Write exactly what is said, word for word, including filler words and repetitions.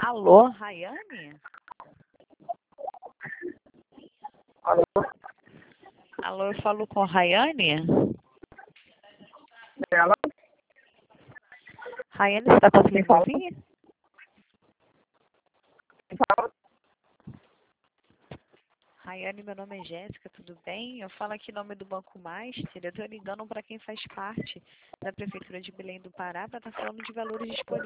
Alô, Rayane? Alô? Alô, eu falo com a Rayane? Ela? Rayane, você está conseguindo Fala. ouvir? Fala. Rayane, meu nome é Jéssica, tudo bem? Eu falo aqui em nome do Banco Master, eu estou ligando para quem faz parte da Prefeitura de Belém do Pará para estar falando de valores disponíveis.